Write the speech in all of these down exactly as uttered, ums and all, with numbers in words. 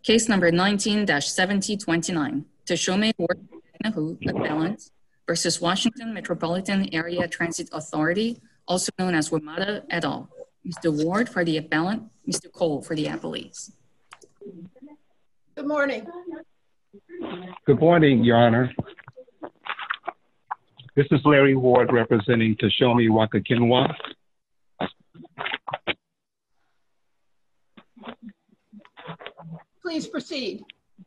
Case number nineteen seventy twenty-nine, Teshome Ward Nahu, appellant, versus Washington Metropolitan Area Transit Authority, also known as WMATA et al. Mister Ward for the appellant, Mister Cole for the appellees. Good morning. Good morning, Your Honor. This is Larry Ward representing Teshome Wakakinwa. Please proceed.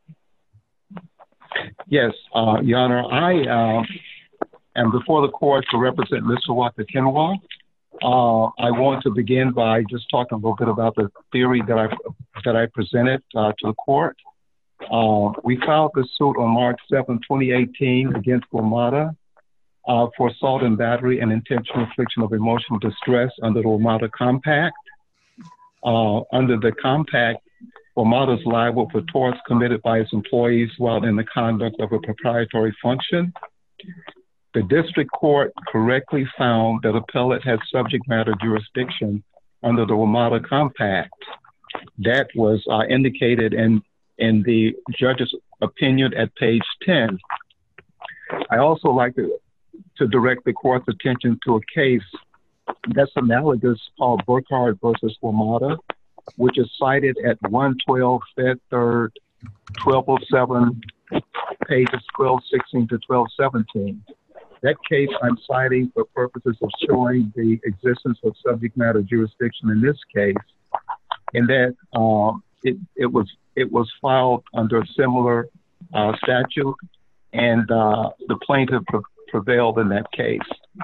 Yes, uh, Your Honor, I uh, am before the court to represent Mister Wakakinwa. Uh, I want to begin by just talking a little bit about the theory that I that I presented uh, to the court. Uh, we filed this suit on March seventh, twenty eighteen against WMATA uh, for assault and battery and intentional infliction of emotional distress under the WMATA Compact. Uh, under the Compact, WMATA is liable for torts committed by its employees while in the conduct of a proprietary function. The district court correctly found that appellate had subject matter jurisdiction under the WMATA Compact. That was uh, indicated in, in the judge's opinion at page ten. I also like to, to direct the court's attention to a case that's analogous called Burkhardt versus WMATA, which is cited at one twelve Fed Third, twelve oh seven, pages twelve sixteen to twelve seventeen. That case I'm citing for purposes of showing the existence of subject matter jurisdiction in this case, in that um, it, it was it was filed under a similar uh, statute, and uh, the plaintiff pre prevailed in that case.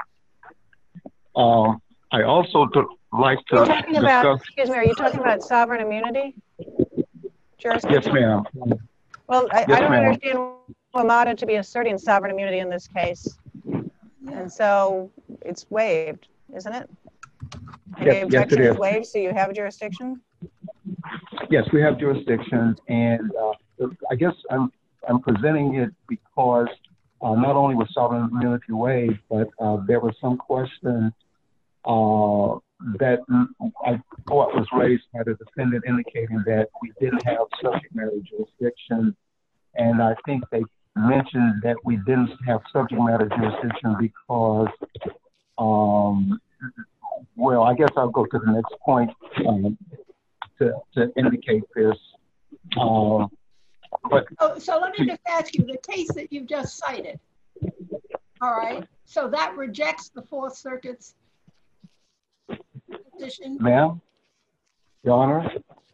Um, I also like to You're talking discuss, about, excuse me, are you talking about sovereign immunity? Jurisdiction? Yes, ma'am. Well, I, yes, I don't ma'am. understand WMATA to be asserting sovereign immunity in this case. And so it's waived, isn't it? And Yes, the yes, objection it is is. waived, so you have jurisdiction? Yes, we have jurisdiction, and uh, I guess I'm I'm presenting it because uh, not only was sovereign immunity waived, but uh, there was some question uh, that I thought was raised by the defendant indicating that we didn't have subject matter jurisdiction, and I think they mentioned that we didn't have subject matter jurisdiction because, um, well, I guess I'll go to the next point um, to, to indicate this. Um, but Oh, so let me just ask you, the case that you just cited, all right, so that rejects the Fourth Circuit's position? Ma'am, Your Honor?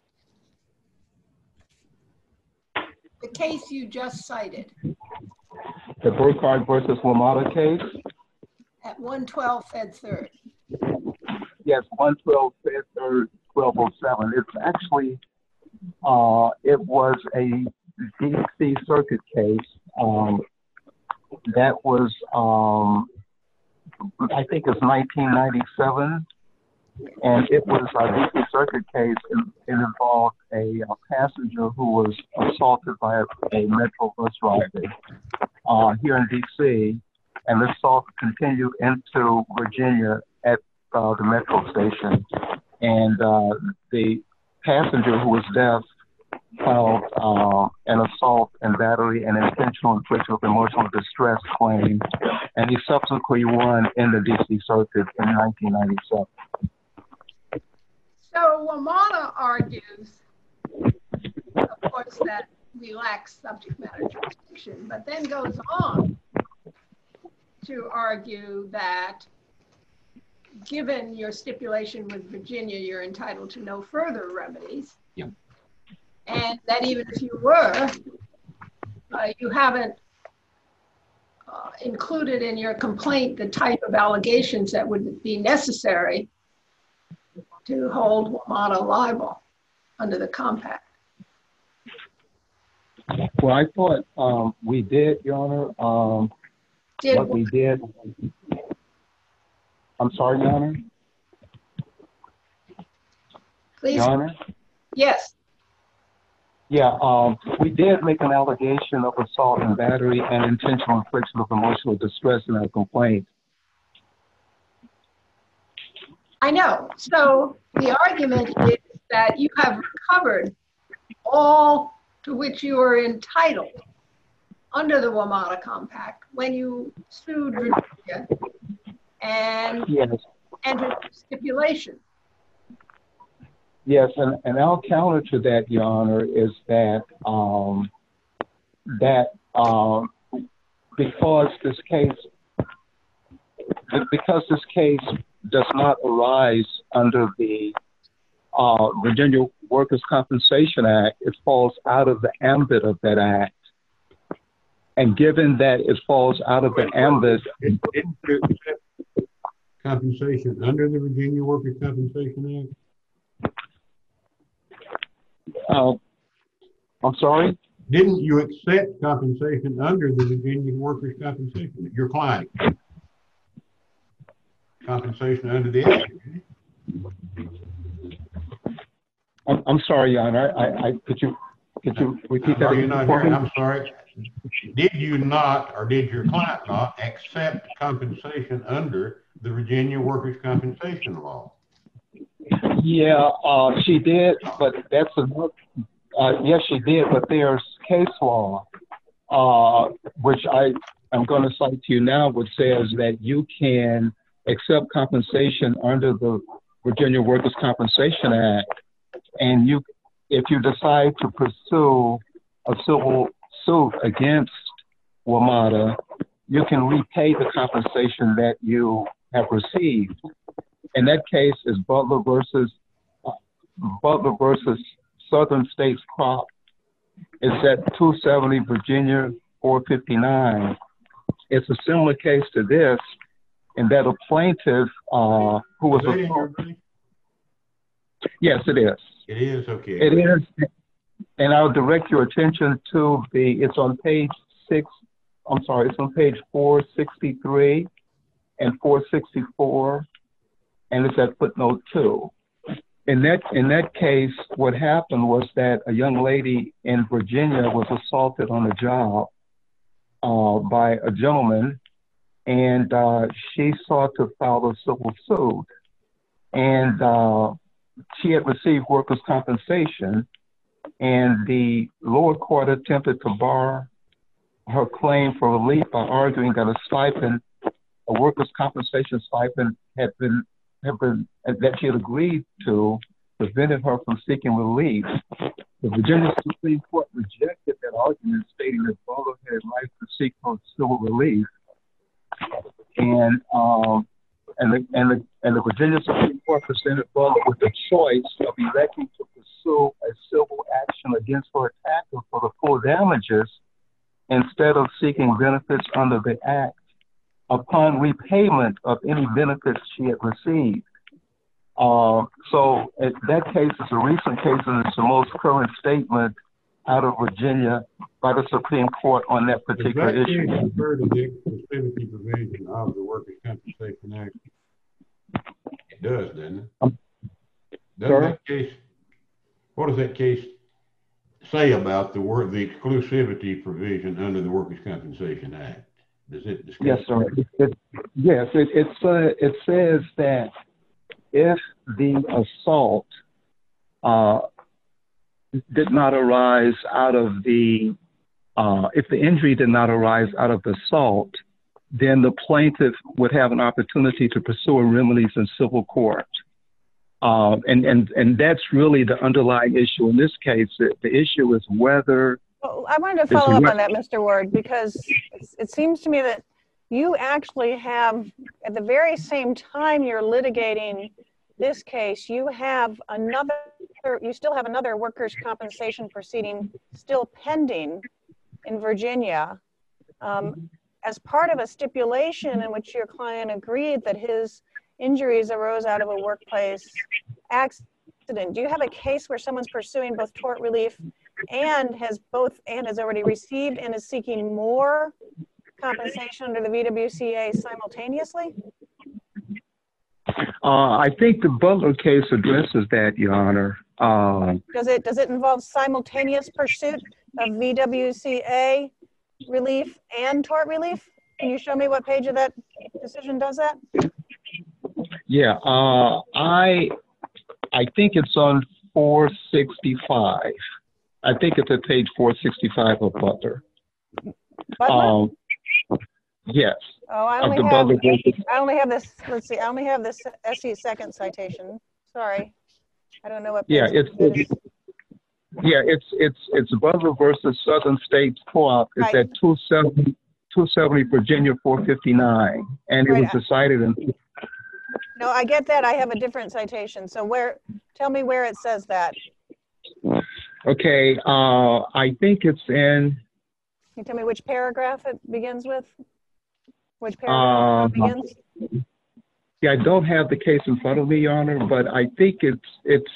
The case you just cited The Burkhardt versus WMATA case? at one twelve Fed Third. Yes, one twelve Fed Third, twelve oh seven. It's actually, uh, it was a D C Circuit case um, that was, um, I think it's nineteen ninety-seven. And it was a D C Circuit case. It, it involved a, a passenger who was assaulted by a, a Metro bus driver uh, here in D C, and the assault continued into Virginia at uh, the Metro station. And uh, the passenger, who was deaf, filed uh, an assault and battery and intentional infliction of emotional distress claim, and he subsequently won in the D C Circuit in nineteen ninety-seven. So WMATA argues, of course, that we lack subject matter jurisdiction, but then goes on to argue that given your stipulation with Virginia, you're entitled to no further remedies. Yeah. And that even if you were, uh, you haven't uh, included in your complaint the type of allegations that would be necessary to hold WMATA liable under the compact. Well, I thought um, we did, Your Honor. Um, Did what we did. I'm sorry, Your Honor. please? Your Honor. Yes. Yeah, um, we did make an allegation of assault and battery and intentional infliction of emotional distress in our complaint. I know. So the argument is that you have recovered all to which you are entitled under the WMATA Compact when you sued Virginia and Yes. entered stipulation. Yes, and, and our counter to that, Your Honor, is that um, that um, because this case because this case does not arise under the uh, Virginia Workers' Compensation Act, it falls out of the ambit of that act. And given that it falls out of the ambit, It didn't accept compensation under the Virginia Workers' Compensation Act. uh, I'm sorry? Didn't you accept compensation under the Virginia Workers' Compensation Act? Your client. Compensation under the act. I'm, I'm sorry, Your Honor. I, I, could you could you repeat that? Are you not hearing? I'm sorry. Did you not, or did your client not, accept compensation under the Virginia Workers' Compensation Law? Yeah, uh, she did, but that's another. Uh, yes, she did, but there's case law, uh, which I am going to cite to you now, which says that you can accept compensation under the Virginia Workers' Compensation Act, and you, if you decide to pursue a civil suit against WMATA, you can repay the compensation that you have received. And that case is Butler versus uh, Butler versus Southern States Crop. It's at two seventy Virginia four fifty-nine. It's a similar case to this, in that a plaintiff uh, who was Is that in your a brief? yes, it is. It is, okay. It is, and I'll direct your attention to the. It's on page six. I'm sorry, it's on page four sixty-three and four sixty-four, and it's at footnote two. In that in that case, what happened was that a young lady in Virginia was assaulted on the job uh, by a gentleman, and uh, she sought to file a civil suit, and uh, she had received workers' compensation, and the lower court attempted to bar her claim for relief by arguing that a stipend, a workers' compensation stipend, had been have been that she had agreed to, prevented her from seeking relief. The Virginia Supreme Court rejected that argument, stating that Butler had right to seek for civil relief, and um, and the and the and the Virginia Supreme Court presented Butler with the choice of electing to pursue a civil action against her attacker for the full damages instead of seeking benefits under the Act upon repayment of any benefits she had received. Uh, so it, that case is a recent case, and it's the most current statement out of Virginia by the Supreme Court on that particular Does that issue. case refer to the exclusivity provision of the Workers' Compensation Act? It does, doesn't it? Um, Doesn't sorry? that case, what does that case say about the word, the exclusivity provision under the Workers' Compensation Act? Does it discuss? Yes, sir. It, it, yes, it, it's, uh, it says that if the assault uh, did not arise out of the, uh, if the injury did not arise out of the assault, then the plaintiff would have an opportunity to pursue remedies in civil court. Uh, and, and, and that's really the underlying issue in this case. The, the issue is whether... Well, I wanted to follow up on that, Mister Ward, because it's, it seems to me that you actually have, at the very same time you're litigating this case, you have another, you still have another workers' compensation proceeding still pending in Virginia um, as part of a stipulation in which your client agreed that his injuries arose out of a workplace accident. Do you have a case where someone's pursuing both tort relief and has both and has already received and is seeking more compensation under the V W C A simultaneously? Uh, I think the Butler case addresses that, Your Honor. Uh, does it does it involve simultaneous pursuit of V W C A relief and tort relief? Can you show me what page of that decision does that? Yeah, uh, I I think it's on four sixty-five. I think it's at page four sixty-five of Butler. Butler? Um, yes. Oh, I Of only the have, Butler versus, I only have this, let's see, I only have this S E second citation. Sorry. I don't know what yeah, page it's, it is. it's yeah, it's it's it's Butler versus Southern States Co-op. It's Right. at two seventy, two seventy Virginia four fifty-nine, and it Right. was decided in. No, I get that. I have a different citation. So where, tell me where it says that. Okay, uh, I think it's in. Can you tell me which paragraph it begins with? Which paragraph it Uh, begins? Yeah, I don't have the case in front of me, Your Honor, but I think it's it's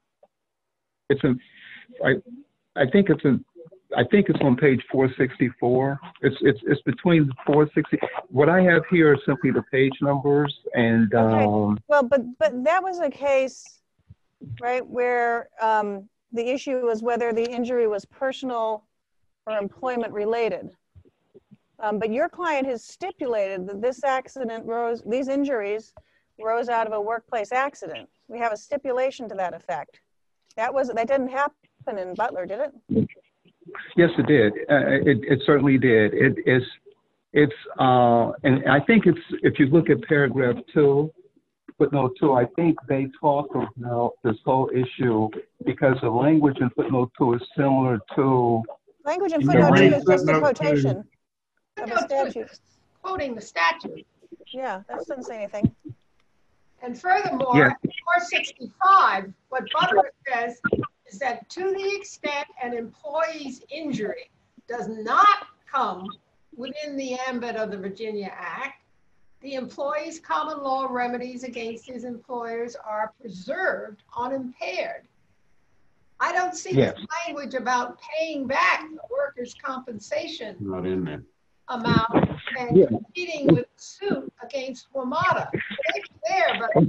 it's a I I think it's a I think it's on page four sixty-four. It's it's it's between four sixty. What I have here are simply the page numbers, and Okay. um, Well, but but that was a case, right, where um, the issue was whether the injury was personal or employment related. Um, but your client has stipulated that this accident rose, these injuries rose out of a workplace accident. We have a stipulation to that effect. That was that didn't happen in Butler, did it? yes, it did. Uh, it it certainly did. It is it's uh, and I think it's if you look at paragraph two, footnote two, I think they talk about this whole issue because the language in footnote two is similar to. Language in You footnote two read is just a footnote two. quotation of a Footnote two is statute. quoting the statute. Yeah, that doesn't say anything. And furthermore, Yeah. four sixty-five, what Butler says is that to the extent an employee's injury does not come within the ambit of the Virginia Act, the employee's common law remedies against his employers are preserved unimpaired. I don't see Yes. this language about paying back the workers' compensation Not in there. amount and Yeah. competing with suit against WMATA. It's there, but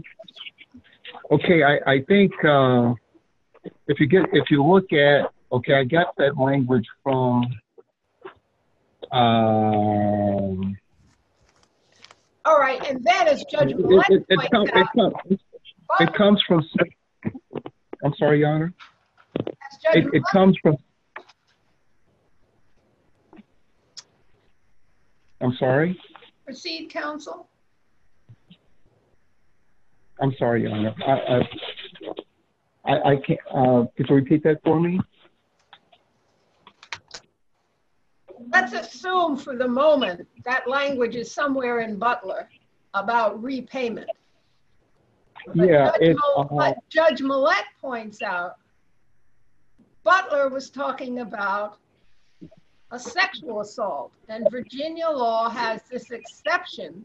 Okay, I, I think uh, if you get if you look at okay, I got that language from um, all right, and then as Judge it, Millett it, it, points com- it, out, com- it comes from I'm sorry, Your Honor. as Judge It, it Millett, comes from I'm sorry. proceed, counsel. I'm sorry, Your Honor. I I, I, I can't. Uh, could you repeat that for me? Let's assume for the moment that language is somewhere in Butler about repayment. But Yeah, Judge it, Mil- uh, but Judge Millett points out, Butler was talking about a sexual assault, and Virginia law has this exception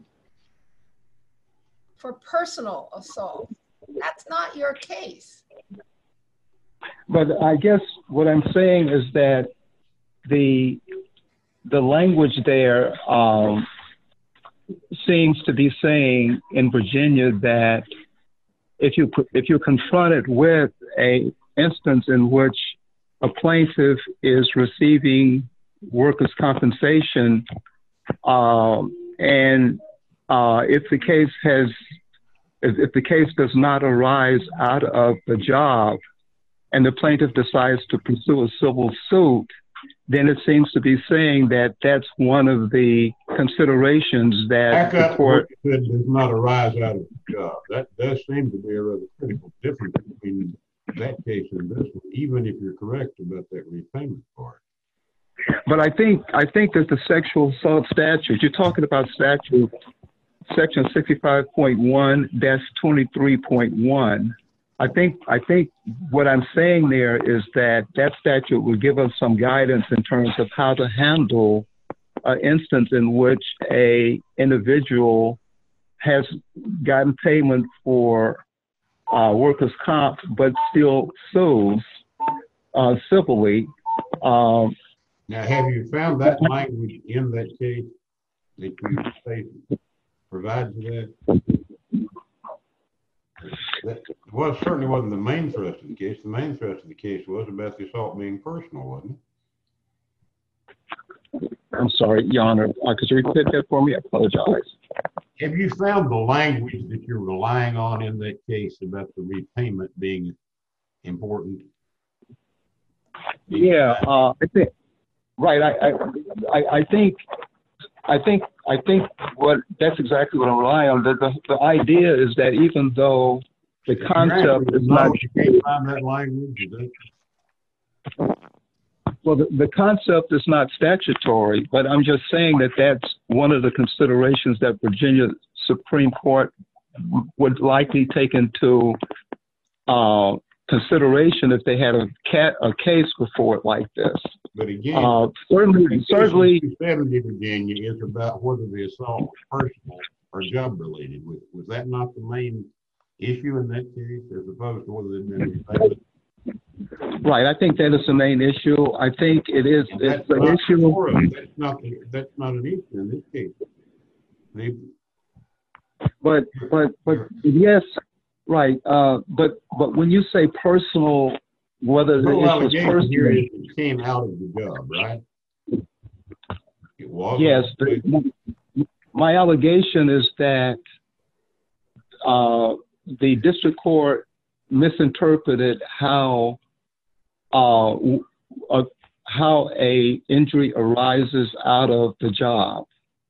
for personal assault. That's not your case. But I guess what I'm saying is that the the language there um, seems to be saying in Virginia that if you if you're confronted with a instance in which a plaintiff is receiving workers' compensation, um, and uh, if the case has if, if the case does not arise out of the job, and the plaintiff decides to pursue a civil suit, then it seems to be saying that that's one of the considerations that Back the up court. what you said does not arise out of the job. That does seem to be a rather critical difference between that case and this one, even if you're correct about that repayment part. But I think I think that the sexual assault statute, you're talking about statute section sixty-five point one dash twenty-three point one. I think I think what I'm saying there is that that statute will give us some guidance in terms of how to handle an instance in which a individual has gotten payment for uh, workers' comp, but still sues uh, civilly. Um, Now, have you found that language in that case that you say provides that? That was certainly wasn't the main thrust of the case. The main thrust of the case was about the assault being personal, wasn't it? I'm sorry, Your Honor. Uh, could you repeat that for me? I apologize. Have you found the language that you're relying on in that case about the repayment being important? Yeah, uh, I think, right. I, I, I, I think, I think, I think what that's exactly what I'm relying on. The, the, the idea is that even though the concept is not, you can't find that language. Is that? well, the, the concept is not statutory, but I'm just saying that that's one of the considerations that Virginia Supreme Court would likely take into uh, consideration if they had a cat a case before it like this. But again, uh, certainly, certainly, two seventy Virginia is about whether the assault was personal or job related. Was, was that not the main issue in that case, as opposed to whether it been repayment? Right. I think that is the main issue. I think it is. It's the issue. That's not the, that's not an issue in this case. They, But but but yes. Right, uh, but but when you say personal, whether the the issue is allegation here personal, is it came out of the job, right? It was. yes. The, my allegation is that uh, the district court misinterpreted how uh, uh, how a injury arises out of the job,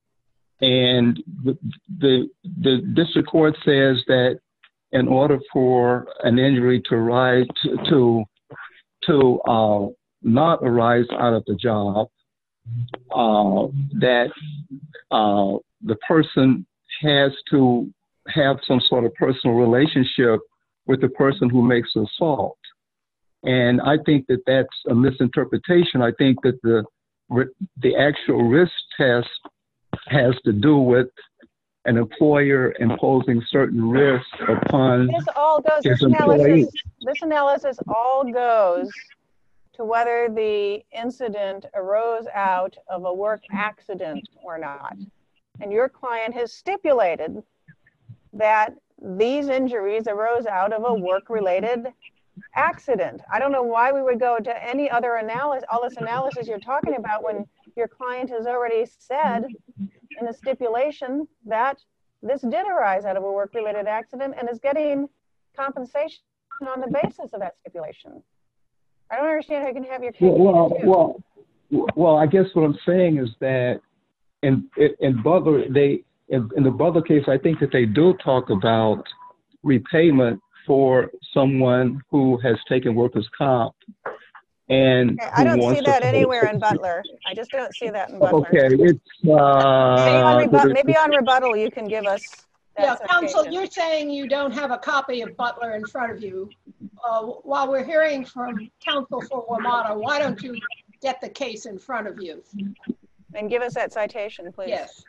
and the the, the district court says that in order for an injury to arise to to, to uh, not arise out of the job, uh, that uh, the person has to have some sort of personal relationship with the person who makes the assault. And I think that that's a misinterpretation. I think that the the actual risk test has to do with an employer imposing certain risks upon This all goes, his this analysis, employees. this analysis all goes to whether the incident arose out of a work accident or not. And your client has stipulated that these injuries arose out of a work-related accident. I don't know why we would go to any other analysis, all this analysis you're talking about, when your client has already said in the stipulation that this did arise out of a work-related accident and is getting compensation on the basis of that stipulation. I don't understand how you can have your case. Well, well, well, well, I guess what I'm saying is that in in Butler, they in, in the Butler case, I think that they do talk about repayment for someone who has taken workers' comp. And okay, I don't see that to anywhere in Butler. I just don't see that in Butler. Okay, it's uh, maybe, on rebut- maybe on rebuttal you can give us. Yeah, counsel, you're saying you don't have a copy of Butler in front of you. Uh, while we're hearing from counsel for WMATA, why don't you get the case in front of you? And give us that citation, please. Yes.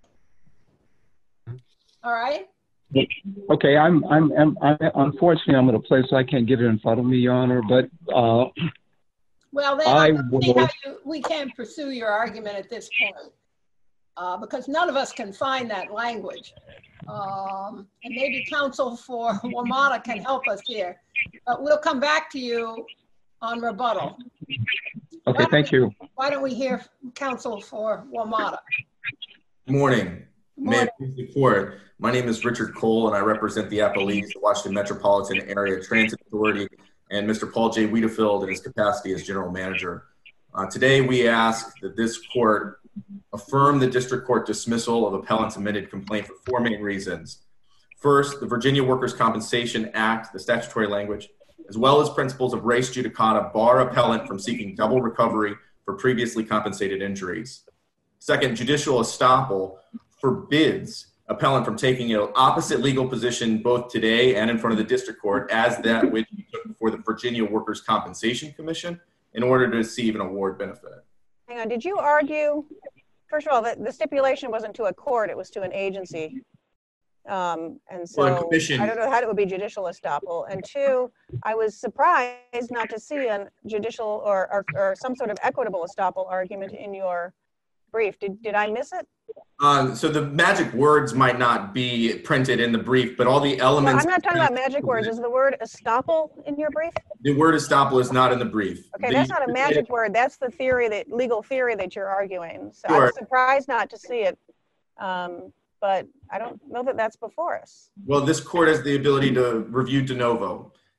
All right. Okay, I'm, I'm, I'm, I'm unfortunately, I'm in a place I can't get it in front of me, Your Honor, but uh, well, then I, I don't see how you, we can't pursue your argument at this point uh, because none of us can find that language. Um, and maybe counsel for WMATA can help us here, but we'll come back to you on rebuttal. Okay, thank we, you. Why don't we hear counsel for WMATA? Good morning. May it please the court. My name is Richard Cole, and I represent the Appalese, the Washington Metropolitan Area Transit Authority, and Mister Paul J. Wiedefield in his capacity as general manager. Uh, today, we ask that this court affirm the district court dismissal of appellant's amended complaint for four main reasons. First, the Virginia Workers' Compensation Act, the statutory language, as well as principles of res judicata, bar appellant from seeking double recovery for previously compensated injuries. Second, judicial estoppel forbids appellant from taking an opposite legal position both today and in front of the district court as that which he took before the Virginia Workers' Compensation Commission in order to receive an award benefit. Hang on, did you argue, first of all, that the stipulation wasn't to a court, it was to an agency. Um, and so well, commission, I don't know how it would be judicial estoppel. And two, I was surprised not to see a judicial or, or, or some sort of equitable estoppel argument in your brief. Did, did I miss it? Uh, so the magic words might not be printed in the brief, but all the elements. No, I'm not talking about magic words. Is the word estoppel in your brief? The word estoppel is not in the brief. Okay, the, that's not a magic word. That's the theory, that legal theory that you're arguing. So sure. I was surprised not to see it, um, but I don't know that that's before us. Well, this court has the ability to review de novo.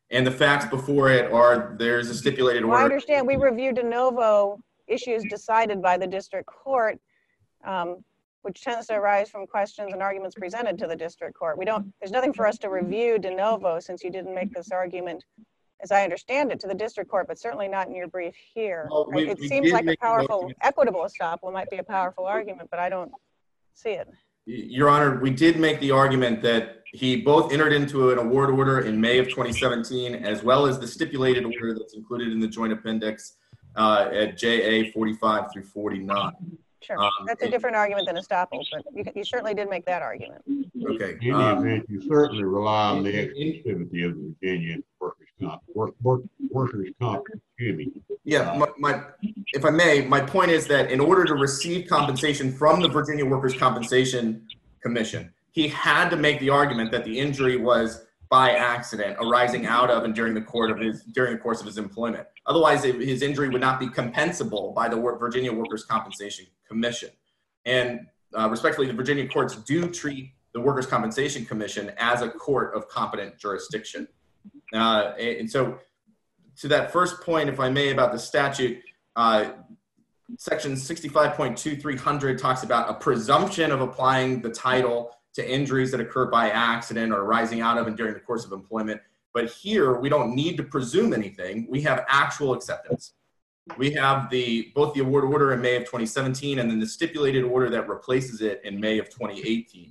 And the facts before it are, there's a stipulated Well, I order. understand we reviewed de novo issues decided by the district court, um, which tends to arise from questions and arguments presented to the district court. We don't, there's nothing for us to review de novo since you didn't make this argument, as I understand it, to the district court, but certainly not in your brief here. Well, we- It we seems did like a make the powerful, argument. equitable estoppel might be a powerful argument, but I don't see it. Your Honor, we did make the argument that he both entered into an award order in May of twenty seventeen, as well as the stipulated order that's included in the joint appendix uh, at J A forty-five through forty-nine. Sure, Um, that's a different argument than estoppel, but you, you certainly did make that argument. Okay. In um, any event, you certainly rely on the in- exclusivity of the Virginia workers' comp, work, work, workers' comp, excuse me. Yeah, my, my, if I may, my point is that in order to receive compensation from the Virginia Workers' Compensation Commission, he had to make the argument that the injury was by accident arising out of and during the course of his during the course of his employment. Otherwise, it, his injury would not be compensable by the Virginia Workers' Compensation Commission. And uh, respectfully, the Virginia courts do treat the Workers' Compensation Commission as a court of competent jurisdiction. Uh, and, and so, to that first point, if I may, about the statute, uh, section sixty-five point two three hundred talks about a presumption of applying the title to injuries that occur by accident or arising out of and during the course of employment. But here, we don't need to presume anything. We have actual acceptance. We have the both the award order in May of twenty seventeen and then the stipulated order that replaces it in May of twenty eighteen.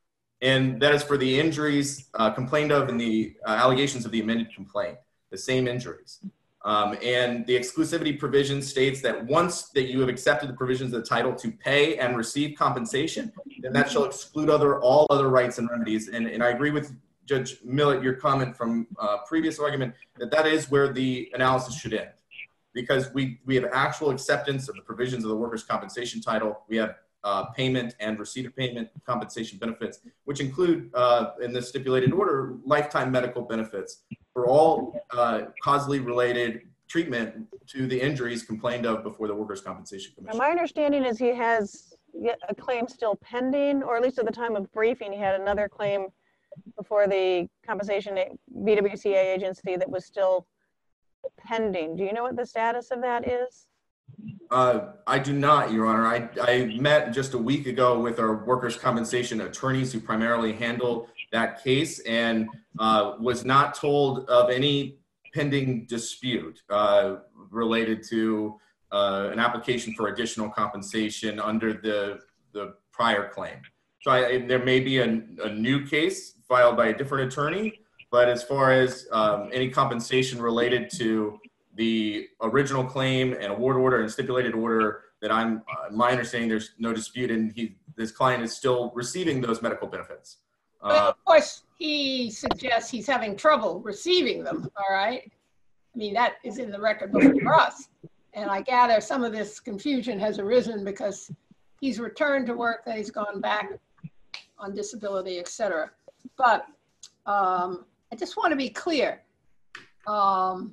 And that is for the injuries uh, complained of in the uh, allegations of the amended complaint, the same injuries. Um, and the exclusivity provision states that once that you have accepted the provisions of the title to pay and receive compensation, then that shall exclude other all other rights and remedies. And, and I agree with Judge Millett, your comment from uh, previous argument, that that is where the analysis should end. Because we, we have actual acceptance of the provisions of the workers' compensation title. We have uh, payment and receipt of payment compensation benefits, which include, uh, in the stipulated order, lifetime medical benefits for all uh, causally related treatment to the injuries complained of before the Workers' Compensation Commission. Now, my understanding is he has yet a claim still pending, or at least at the time of briefing, he had another claim before the compensation B W C A agency that was still pending. Do you know what the status of that is? Uh, I do not, Your Honor. I, I met just a week ago with our workers' compensation attorneys who primarily handle that case and uh, was not told of any pending dispute uh, related to uh, an application for additional compensation under the, the prior claim. So I, there may be a, a new case filed by a different attorney, but as far as um, any compensation related to the original claim and award order and stipulated order, that I'm, uh, my understanding, there's no dispute, and he, this client is still receiving those medical benefits. Uh, Well, of course, he suggests he's having trouble receiving them, all right? I mean, that is in the record before us. And I gather some of this confusion has arisen because he's returned to work, then he's gone back on disability, et cetera. But um, I just want to be clear. Um,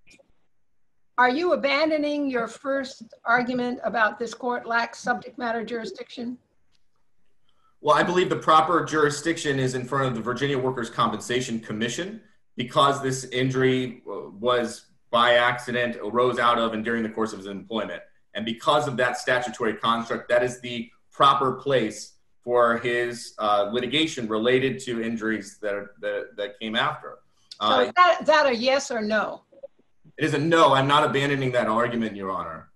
are you abandoning your first argument about this court lacks subject matter jurisdiction? Well, I believe the proper jurisdiction is in front of the Virginia Workers' Compensation Commission because this injury was by accident, arose out of and during the course of his employment. And because of that statutory construct, that is the proper place for his uh, litigation related to injuries that, are, that, that came after. Uh, So is that, is that a yes or no? It is a no. I'm not abandoning that argument, Your Honor.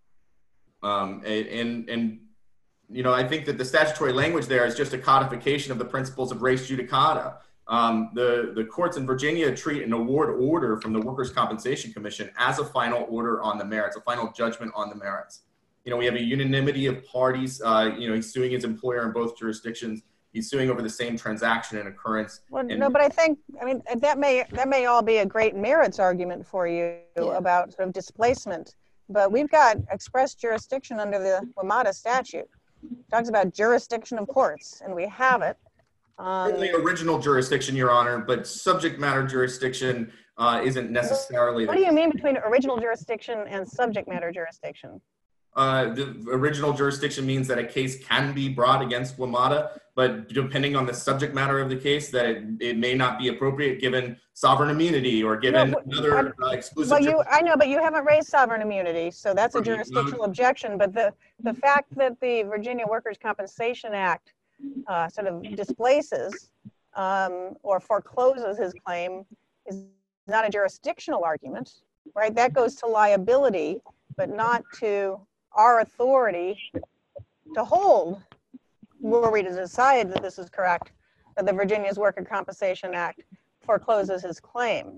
Um, and, and, and, you know, I think that the statutory language there is just a codification of the principles of res judicata. Um, the, the courts in Virginia treat an award order from the Workers' Compensation Commission as a final order on the merits, a final judgment on the merits. You know, we have a unanimity of parties. Uh, you know, he's suing his employer in both jurisdictions. He's suing over the same transaction and occurrence. Well, and, no, but I think, I mean, that may that may all be a great merits argument for you Yeah. about sort of displacement. But we've got express jurisdiction under the WMATA statute. It talks about jurisdiction of courts, and we have it. Um, Certainly original jurisdiction, Your Honor, but subject matter jurisdiction uh, isn't necessarily. what do you mean between original jurisdiction and subject matter jurisdiction? Uh, the original jurisdiction means that a case can be brought against WMATA, but depending on the subject matter of the case, that it, it may not be appropriate given sovereign immunity or given No, another uh, exclusive. Well, you, I know, but you haven't raised sovereign immunity, so that's a Okay, jurisdictional well- objection. But the, the fact that the Virginia Workers' Compensation Act uh, sort of displaces um, or forecloses his claim is not a jurisdictional argument, right? That goes to liability, but not to our authority to hold, were we to decide that this is correct, that the Virginia's Workers' Compensation Act forecloses his claim.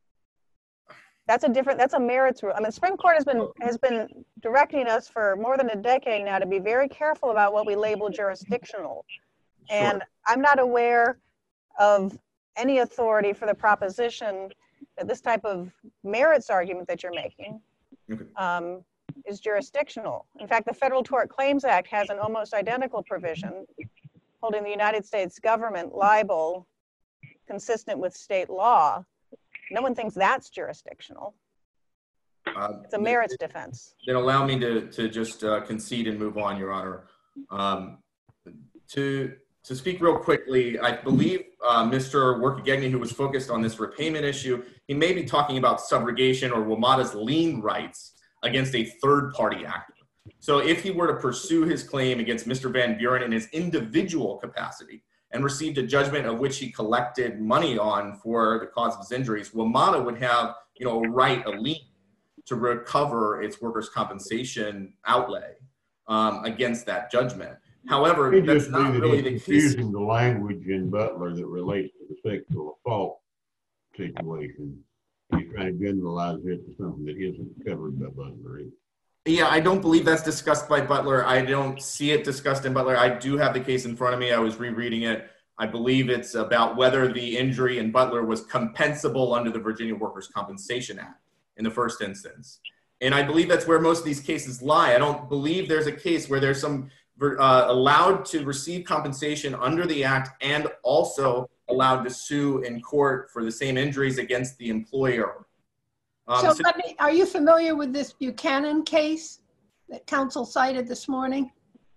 That's a different, that's a merits rule. I mean, Supreme Court has been, has been directing us for more than a decade now to be very careful about what we label jurisdictional. Sure. And I'm not aware of any authority for the proposition that this type of merits argument that you're making Okay. um, is jurisdictional. In fact, the Federal Tort Claims Act has an almost identical provision holding the United States government liable consistent with state law. No one thinks that's jurisdictional. Uh, It's a merits defense. Then allow me to, to just uh, concede and move on, Your Honor. Um, to, to speak real quickly, I believe uh, Mister Workigegny, who was focused on this repayment issue, he may be talking about subrogation or WMATA's lien rights against a third-party actor. So if he were to pursue his claim against Mister Van Buren in his individual capacity and received a judgment of which he collected money on for the cause of his injuries, WMATA would have, you know, a right, a lien to recover its workers' compensation outlay um, against that judgment. However, It that's just not be that really he's the case. confusing the language in Butler that relates to the sexual assault situation. He's trying to generalize it to something that isn't covered by Butler. Yeah, I don't believe that's discussed by Butler. I don't see it discussed in Butler. I do have the case in front of me. I was rereading it. I believe it's about whether the injury in Butler was compensable under the Virginia Workers' Compensation Act in the first instance. And I believe that's where most of these cases lie. I don't believe there's a case where there's some uh, allowed to receive compensation under the act and also allowed to sue in court for the same injuries against the employer. Um, So so- let me, are you familiar with this Buchanan case that counsel cited this morning?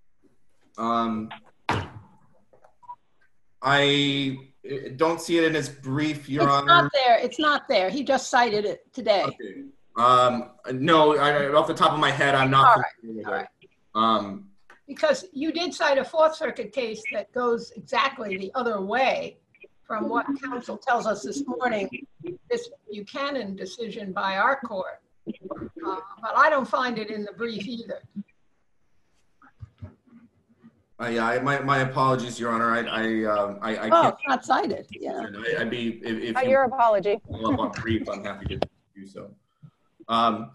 Um, I don't see it in his brief, Your It's Honor. not there, it's not there. He just cited it today. Okay. Um, no, I, off the top of my head, I'm not All right, familiar with all it. Um, Because you did cite a Fourth Circuit case that goes exactly the other way from what counsel tells us this morning, this Buchanan decision by our court. Uh, But I don't find it in the brief either. uh, yeah, I, my, my apologies, Your Honor. I, I, um, I, I Oh, can't. it's not cited, yeah. I, I'd be, if, if Uh, you your apology. follow up on brief, I'm happy to do so. Um,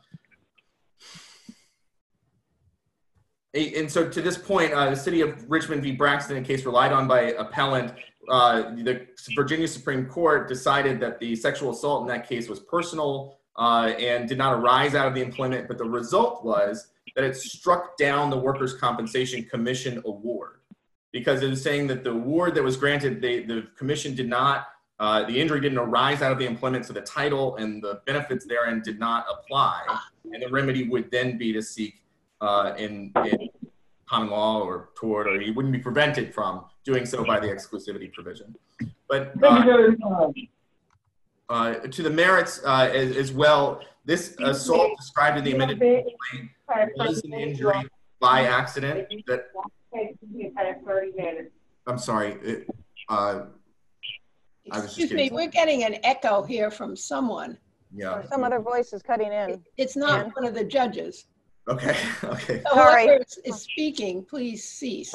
a- and so to this point, uh, the city of Richmond v. Braxton, a case relied on by appellant, uh, the Virginia Supreme Court decided that the sexual assault in that case was personal uh, and did not arise out of the employment, but the result was that it struck down the Workers' Compensation Commission award because it was saying that the award that was granted, they, the commission did not, uh, the injury didn't arise out of the employment, so the title and the benefits therein did not apply, and the remedy would then be to seek uh, in, in common law or tort, or he wouldn't be prevented from doing so by the exclusivity provision. But uh, uh, to the merits uh, as, as well, this assault described in the amended complaint was an injury by accident that, I'm sorry, it, uh, I was just Excuse me, getting, we're getting an echo here from someone. yeah, Some other voice is cutting in. It's not Yeah. one of the judges. okay, okay. So Sorry. whoever is- is speaking, please cease.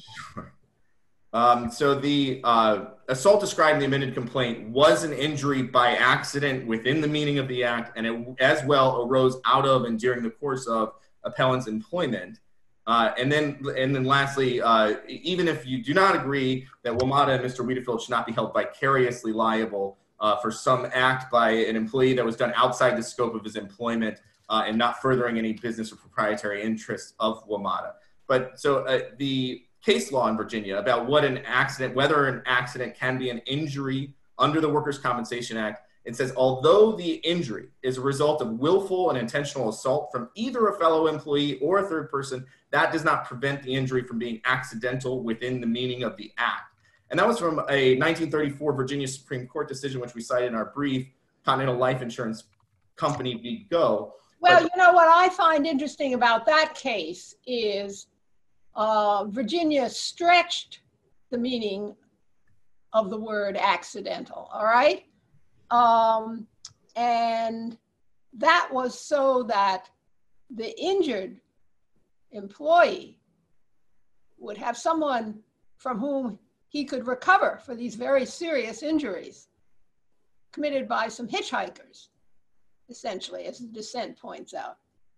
Um, so the uh, assault described in the amended complaint was an injury by accident within the meaning of the act, and it as well arose out of and during the course of appellant's employment. Uh, and then, and then lastly, uh, even if you do not agree that WMATA and Mister Wiedefield should not be held vicariously liable uh, for some act by an employee that was done outside the scope of his employment uh, and not furthering any business or proprietary interests of WMATA. But so uh, the case law in Virginia about what an accident, whether an accident can be an injury under the Workers' Compensation Act, It says, although the injury is a result of willful and intentional assault from either a fellow employee or a third person, that does not prevent the injury from being accidental within the meaning of the act. And that was from a nineteen thirty-four Virginia Supreme Court decision, which we cited in our brief, Continental Life Insurance Company v. Go. Well, But, you know what I find interesting about that case is uh, Virginia stretched the meaning of the word accidental, all right? Um, and that was so that the injured employee would have someone from whom he could recover for these very serious injuries committed by some hitchhikers, essentially, as the dissent points out.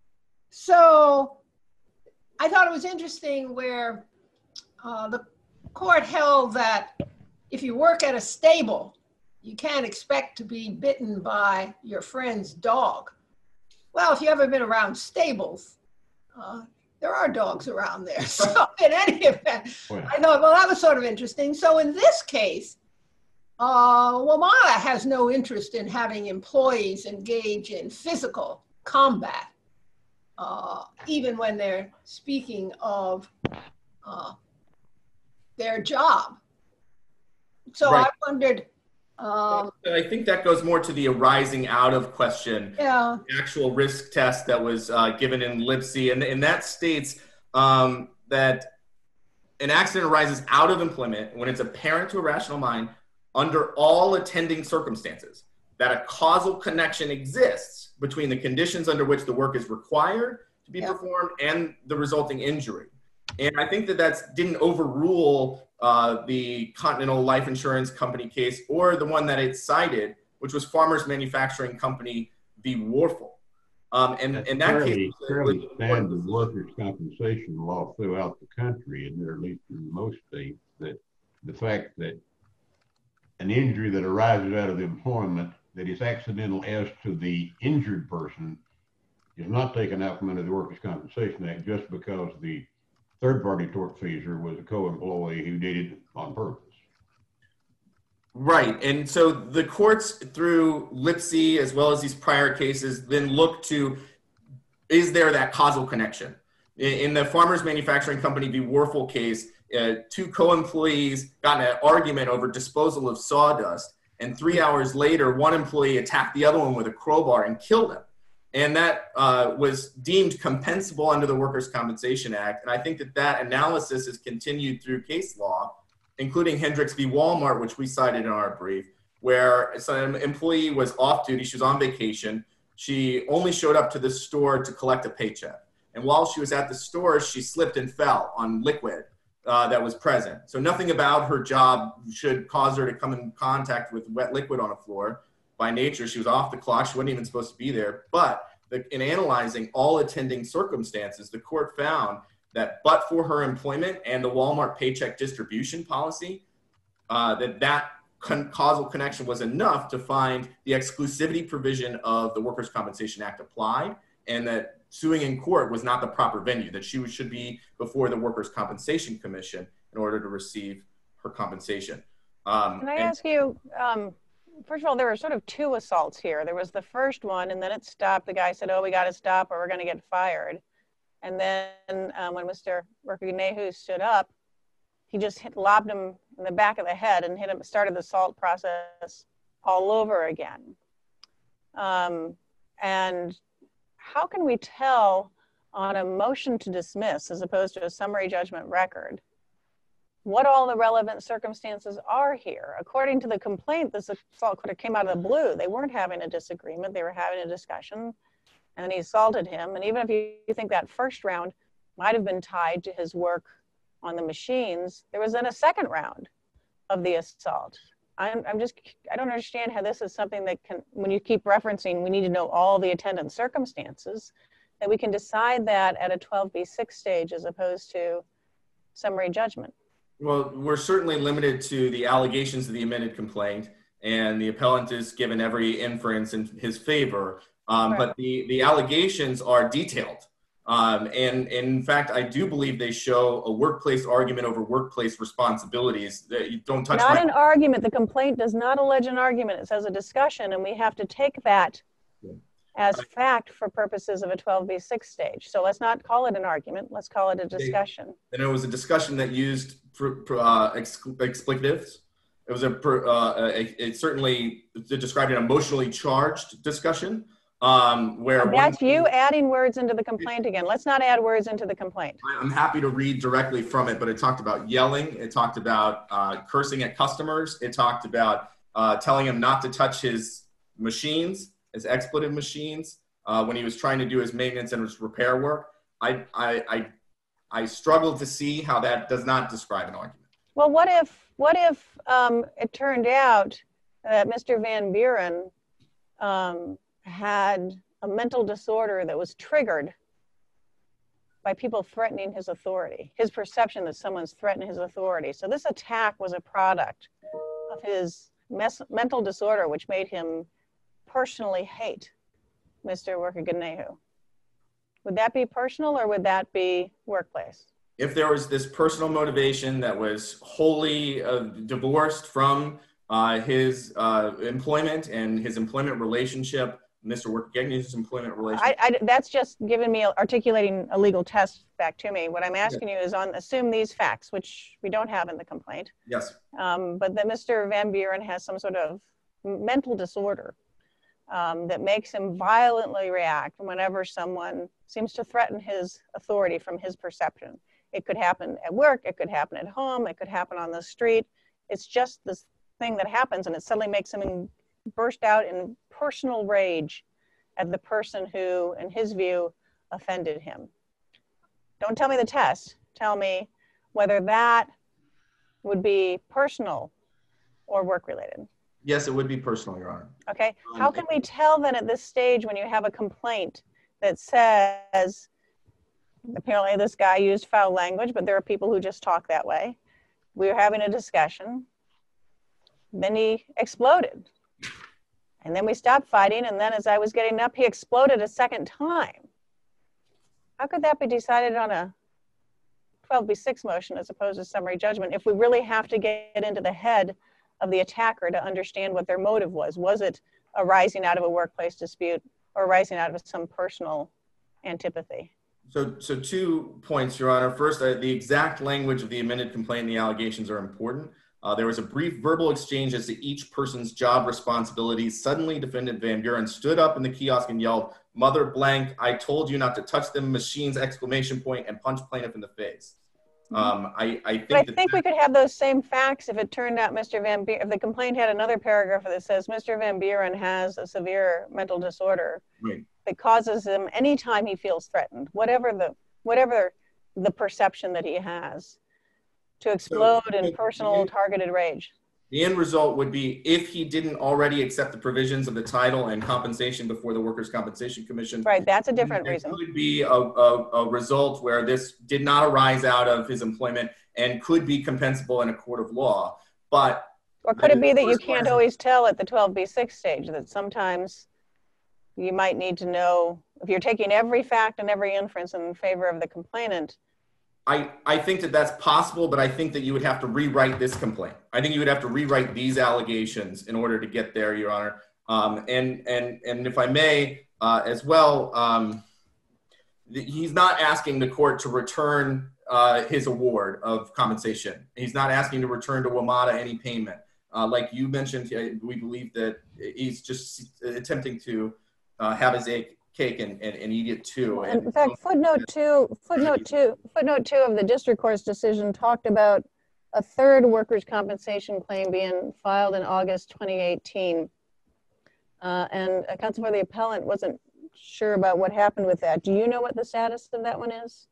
So I thought it was interesting where uh, the court held that if you work at a stable, you can't expect to be bitten by your friend's dog. Well, if you ever been around stables, uh, there are dogs around there. So in any event, Well, I thought, well, that was sort of interesting. So in this case, uh, WMATA has no interest in having employees engage in physical combat, uh, even when they're speaking of uh, their job. So Right. I wondered, um, I think that goes more to the arising out of question, yeah, the actual risk test that was uh, given in Lipsey. And, and that states um, that an accident arises out of employment when it's apparent to a rational mind under all attending circumstances that a causal connection exists between the conditions under which the work is required to be Yeah. performed and the resulting injury. And I think that that didn't overrule uh, the Continental Life Insurance Company case or the one that it cited, which was Farmers Manufacturing Company v. Warfel. Um, and That's in that fairly, case, fairly standard workers' compensation law throughout the country, and there at least in most states, that the fact that an injury that arises out of the employment that is accidental as to the injured person is not taken out from under the Workers' Compensation Act just because the third-party tortfeasor was a co-employee who did it on purpose. right. And so the courts through Lipsey, as well as these prior cases, then look to, is there that causal connection? In, in the Farmers Manufacturing Company v. Warfel case, uh, two co-employees got in an argument over disposal of sawdust. And three hours later, one employee attacked the other one with a crowbar and killed him. And that uh, was deemed compensable under the Workers' Compensation Act. And I think that that analysis is continued through case law, including Hendricks v. Walmart, which we cited in our brief, where an employee was off duty, she was on vacation. She only showed up to the store to collect a paycheck. And while she was at the store, she slipped and fell on liquid uh, that was present. So nothing about her job should cause her to come in contact with wet liquid on a floor. By nature, she was off the clock. She wasn't even supposed to be there. But the, in analyzing all attending circumstances, the court found that but for her employment and the Walmart paycheck distribution policy, uh, that that con- causal connection was enough to find the exclusivity provision of the Workers' Compensation Act applied, and that suing in court was not the proper venue, that she should be before the Workers' Compensation Commission in order to receive her compensation. Um, Can I and- ask you, um, first of all, there were sort of two assaults here. There was the first one, and then it stopped. The guy said, oh, we got to stop or we're going to get fired. And then um, when Mister Workinehu stood up, he just hit, lobbed him in the back of the head and hit him, started the assault process all over again. Um, and how can we tell on a motion to dismiss, as opposed to a summary judgment record, what all the relevant circumstances are here? According to the complaint, this assault could have came out of the blue. They weren't having a disagreement. They were having a discussion, and he assaulted him. And even if you, you think that first round might have been tied to his work on the machines, there was then a second round of the assault. I'm, I'm just, I don't understand how this is something that can, when you keep referencing, we need to know all the attendant circumstances, that we can decide that at a twelve B six stage as opposed to summary judgment. Well, we're certainly limited to the allegations of the amended complaint, and the appellant is given every inference in his favor. Um, Right. But the, the allegations are detailed. Um, and, and in fact, I do believe they show a workplace argument over workplace responsibilities. That you don't touch Not my- an argument. The complaint does not allege an argument. It says a discussion, and we have to take that Yeah. as fact for purposes of a twelve B six stage. So let's not call it an argument. Let's call it a discussion. And it was a discussion that used uh, explicatives. It was a, uh, a, it certainly described an emotionally charged discussion. Um, where That's one, you adding words into the complaint again. Let's not add words into the complaint. I'm happy to read directly from it, but it talked about yelling. It talked about uh, cursing at customers. It talked about uh, telling him not to touch his machines, his expletive machines, uh, when he was trying to do his maintenance and his repair work. I, I, I, I struggled to see how that does not describe an argument. Well, what if, what if um, it turned out that Mister Van Buren um, had a mental disorder that was triggered by people threatening his authority, his perception that someone's threatening his authority. So this attack was a product of his mes- mental disorder, which made him personally hate Mister Workaganehu. Would that be personal or would that be workplace? If there was this personal motivation that was wholly uh, divorced from uh, his uh, employment and his employment relationship, Mister Workaganehu's employment relationship. I, I, that's just giving me, articulating a legal test back to me. What I'm asking you is on, assume these facts, which we don't have in the complaint. Yes. Um, but that Mister Van Buren has some sort of mental disorder um, that makes him violently react whenever someone seems to threaten his authority from his perception. It could happen at work, it could happen at home, it could happen on the street. It's just this thing that happens and it suddenly makes him burst out in personal rage at the person who, in his view, offended him. Don't tell me the test. Tell me whether that would be personal or work-related. Yes, it would be personal, Your Honor. Okay. How can we tell then at this stage when you have a complaint that says, apparently this guy used foul language, but there are people who just talk that way. We were having a discussion. Then he exploded. And then we stopped fighting. And then as I was getting up, he exploded a second time. How could that be decided on a twelve B six motion as opposed to summary judgment if we really have to get into the head of the attacker to understand what their motive was? Was it arising out of a workplace dispute or arising out of some personal antipathy? So, so two points, Your Honor. First, uh, the exact language of the amended complaint and the allegations are important. Uh, there was a brief verbal exchange as to each person's job responsibilities. Suddenly, Defendant Van Buren stood up in the kiosk and yelled, "Mother blank, I told you not to touch them machines!" exclamation point, and punched plaintiff in the face. Um, I, I think, but I that think we could have those same facts if it turned out Mister Van Buren, if the complaint had another paragraph that says Mister Van Buren has a severe mental disorder. Right. That causes him anytime he feels threatened, whatever the whatever the perception that he has, to explode so, in personal the, targeted rage. The end result would be if he didn't already accept the provisions of the title and compensation before the Workers' Compensation Commission. Right, that's a different there reason. Could be a, a, a result where this did not arise out of his employment and could be compensable in a court of law. But or could it be that you can't always tell at the twelve B six stage that sometimes you might need to know, if you're taking every fact and every inference in favor of the complainant. I, I think that that's possible, but I think that you would have to rewrite this complaint. I think you would have to rewrite these allegations in order to get there, Your Honor. Um, and, and, and if I may, uh, as well, um, he's not asking the court to return uh, his award of compensation. He's not asking to return to WMATA any payment. Uh, like you mentioned, we believe that he's just attempting to Uh, have his cake and, and, and eat it too. And in fact, footnote two, footnote two, footnote two of the district court's decision talked about a third workers' compensation claim being filed in August twenty eighteen. Uh, and a counsel for the appellant wasn't sure about what happened with that. Do you know what the status of that one is?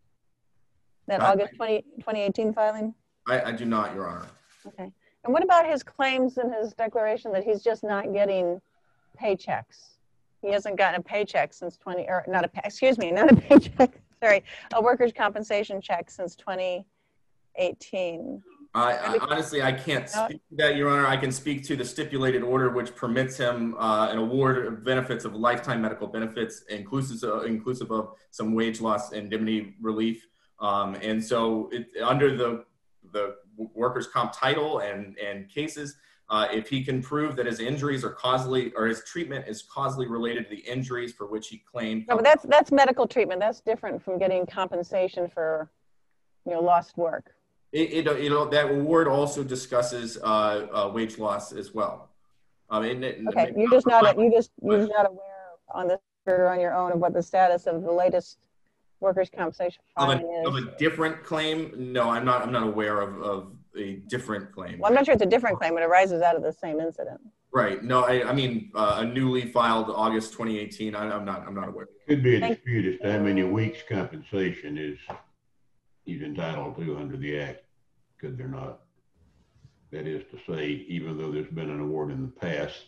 That I, August twenty eighteen filing? I, I do not, Your Honor. Okay. And what about his claims in his declaration that he's just not getting paychecks? He hasn't gotten a paycheck since twenty, or not a, excuse me, not a paycheck, sorry, a workers' compensation check since twenty eighteen. I, I honestly, I can't speak to that, Your Honor. I can speak to the stipulated order, which permits him uh, an award of benefits of lifetime medical benefits, inclusive of, inclusive of some wage loss indemnity relief. Um, and so, it, under the the workers' comp title and and cases, uh, if he can prove that his injuries are causally or his treatment is causally related to the injuries for which he claimed. No, but that's that's medical treatment. That's different from getting compensation for, you know, lost work. It, it, you know, that award also discusses uh, uh, wage loss as well. Um, it, it, okay, it, you're just not you just you're just not aware on this or on your own of what the status of the latest workers' compensation filing of a, is. Of a different claim? No, I'm not. I'm not aware of, of a different claim. Well, I'm not sure it's a different claim, but it arises out of the same incident. Right. No, I, I mean uh, a newly filed August twenty eighteen. I, I'm not. I'm not aware. Could be a dispute as to how many weeks compensation is he's entitled to under the act. Could there not? That is to say, even though there's been an award in the past,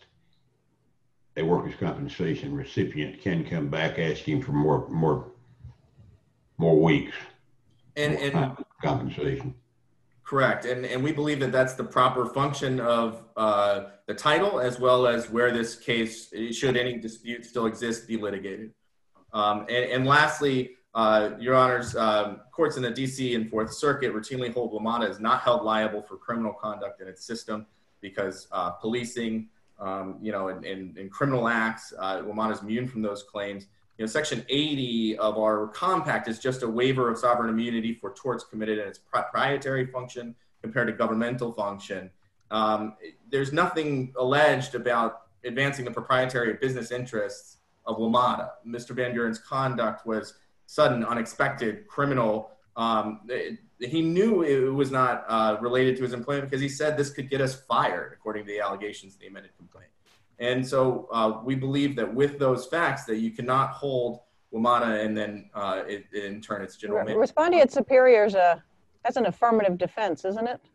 a workers' compensation recipient can come back asking for more, more, more weeks and, more and compensation. Correct, and and we believe that that's the proper function of uh, the title, as well as where this case, should any dispute still exist, be litigated. Um, and, and lastly. Uh, Your Honors, um, courts in the D C and Fourth Circuit routinely hold WMATA is not held liable for criminal conduct in its system because uh, policing, um, you know, in, in, in criminal acts, uh, WMATA is immune from those claims. You know, Section eighty of our compact is just a waiver of sovereign immunity for torts committed in its proprietary function compared to governmental function. Um, there's nothing alleged about advancing the proprietary business interests of WMATA. Mister Van Buren's conduct was sudden, unexpected, criminal. Um, it, he knew it was not uh, related to his employment because he said this could get us fired, according to the allegations in the amended complaint. And so uh, we believe that with those facts that you cannot hold WMATA and then uh, it, in turn its general manager. Respondeat superior's a, that's an affirmative defense, isn't it?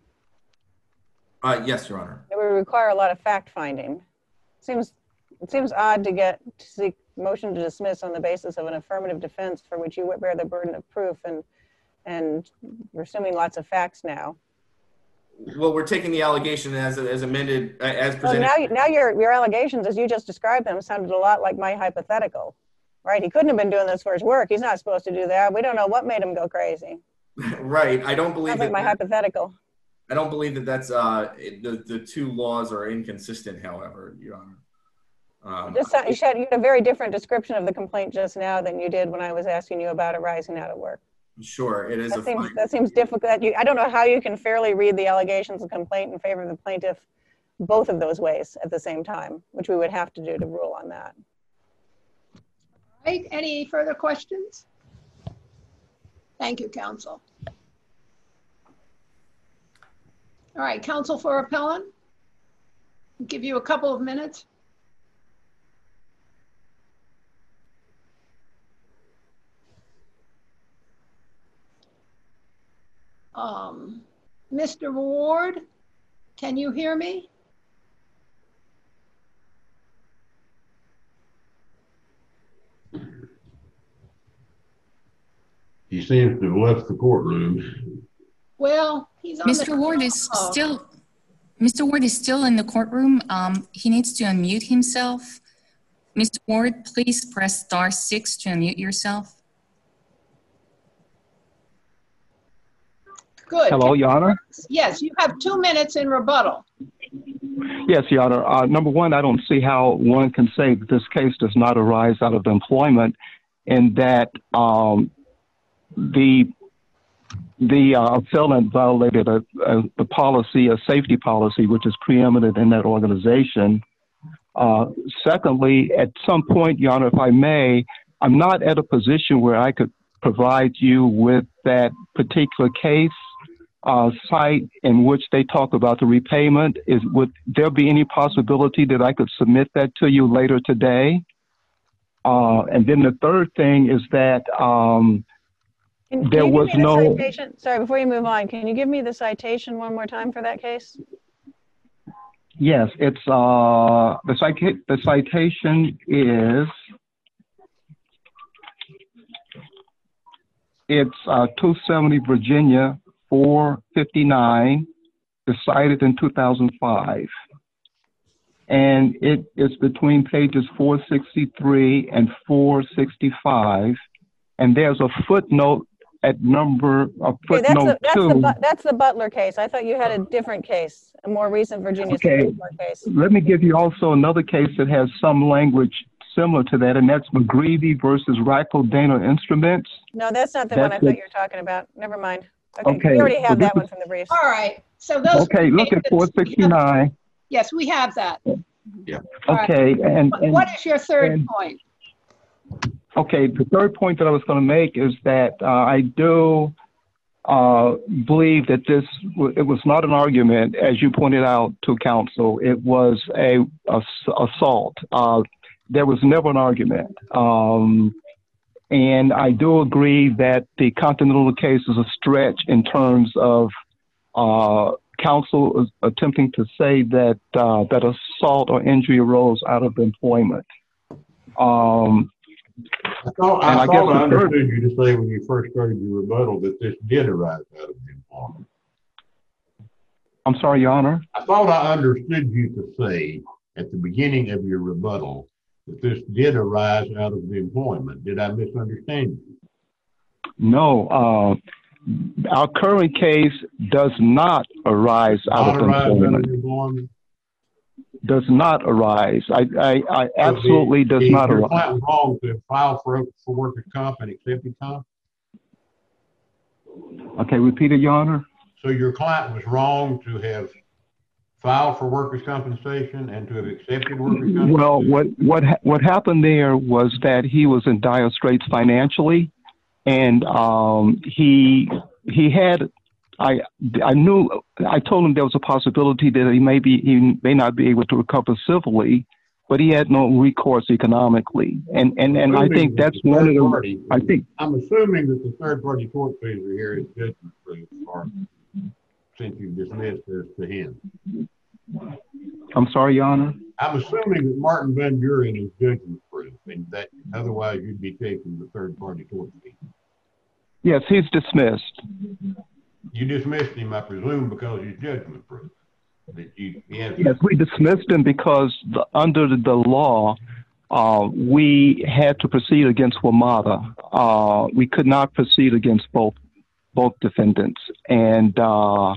Uh, yes, Your Honor. It would require a lot of fact finding. Seems, it seems odd to get to seek motion to dismiss on the basis of an affirmative defense for which you bear the burden of proof, and and we're assuming lots of facts now. Well, we're taking the allegation as as amended, as presented. Well, now, now your your allegations, as you just described them, sounded a lot like my hypothetical, right? He couldn't have been doing this for his work. He's not supposed to do that. We don't know what made him go crazy. Right. I don't believe Sounds like that my that, hypothetical. I don't believe that that's uh the the two laws are inconsistent. However, Your Honor. Um, Just you had, you had a very different description of the complaint just now than you did when I was asking you about it rising out of work. Sure, it is. That a seems, fine. that seems difficult. You, I don't know how you can fairly read the allegations of complaint in favor of the plaintiff both of those ways at the same time, which we would have to do to rule on that. Right. Any further questions? Thank you, counsel. All right, counsel for appellant. I'll give you a couple of minutes. Um, Mister Ward, can you hear me? He seems to have left the courtroom. Well, he's on Mister the Ward is oh. still, Mister Ward is still in the courtroom. Um, he needs to unmute himself. Mister Ward, please press star six to unmute yourself. Good. Hello, Your Honor. Yes, you have two minutes in rebuttal. Yes, Your Honor. Uh, number one, I don't see how one can say that this case does not arise out of employment, and that um, the the uh, appellant violated a, a, a policy, a safety policy, which is preeminent in that organization. Uh, secondly, at some point, Your Honor, if I may, I'm not at a position where I could provide you with that particular case uh, site in which they talk about the repayment. Is would there be any possibility that I could submit that to you later today? Uh, and then the third thing is that um, Can, there can you was give me the no. citation? Sorry, before you move on, can you give me the citation one more time for that case? Yes, it's uh, the, cita- the citation is it's uh, two seventy Virginia four fifty-nine decided in two thousand five. And it is between pages four sixty-three and four sixty-five. And there's a footnote at number, a Okay, that's, footnote the, that's, two. the, Bu- that's the Butler case. I thought you had a different case, a more recent Virginia Okay. Supreme Court case. Let me give you also another case that has some language similar to that, and that's McGreevy versus Racco Dana Instruments. No, that's not the That's one I the- thought you were talking about. Never mind. Okay, Okay, we already so have this that one is- from the briefs. All right, so those. Okay, look at four sixty-nine. Yes, we have that. All right. Okay, and, What- and What is your third and- point? okay, the third point that I was going to make is that uh, I do uh, believe that this w- it was not an argument, as you pointed out to counsel. It was a, a s- assault. Uh, there was never an argument. Um, and I do agree that the Continental case is a stretch in terms of uh, counsel is attempting to say that uh, that assault or injury arose out of employment. Um, I thought, And I I guess thought I the third- understood you to say when you first started your rebuttal that this did arise out of employment. I'm sorry, Your Honor. I thought I understood you to say at the beginning of your rebuttal that this did arise out of the employment. Did I misunderstand you? No, uh, our current case does not arise out Not of arise out of employment. employment? Does not arise. I, I, I absolutely does Is not your arise. client wrong to file for, for workers' comp and accepted comp? Okay, repeat it, Your Honor. So your client was wrong to have filed for workers' compensation and to have accepted workers' compensation? Well, what what ha- what happened there was that he was in dire straits financially, and um, he he had. I I knew I told him there was a possibility that he may be he may not be able to recover civilly, but he had no recourse economically, and and and I think that's one of the. Party, I think I'm assuming that the third party tort feasor here is judgment proof, or since you dismissed this to him. I'm sorry, Your Honor. I'm assuming that Martin Van Buren is judgment proof, and that otherwise you'd be taking the third party tort feasor. Yes, he's dismissed. You dismissed him, I presume, because he's judgment proof. That you, he has, Yes, we dismissed him because the, under the, the law, uh, we had to proceed against WMATA. Uh, we could not proceed against both both defendants, and uh,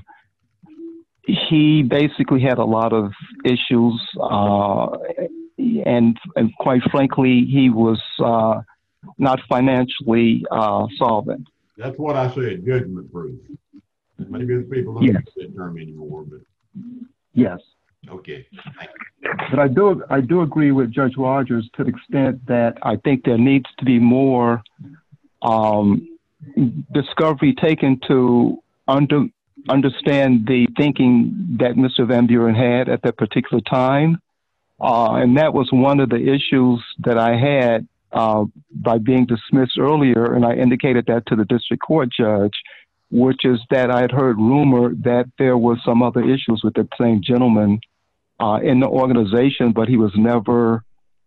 he basically had a lot of issues, uh, and, and quite frankly, he was uh, not financially uh, solvent. that's what I said, judgment proof. Maybe the people don't Yes. use that term anymore, but Yes. okay. Thank But I do I do agree with Judge Rogers to the extent that I think there needs to be more um, discovery taken to under, understand the thinking that Mister Van Buren had at that particular time. Uh, and that was one of the issues that I had uh, by being dismissed earlier, and I indicated that to the district court judge, which is that I had heard rumor that there was some other issues with the same gentleman uh, in the organization, but he was never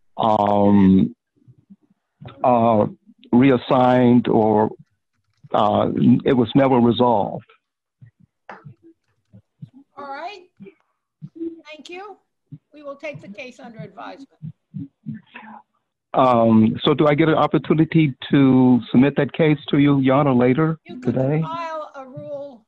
um, uh, reassigned or uh, it was never resolved. All right. Thank you. We will take the case under advisement. Um, so do I get an opportunity to submit that case to you, Your Honor, later You can today? file a rule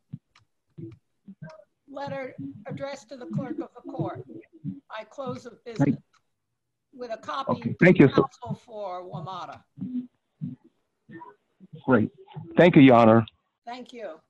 letter addressed to the clerk of the court by close of business with a copy Okay, thank you, to sir. counsel for WMATA. Great. Thank you, Your Honor. Thank you.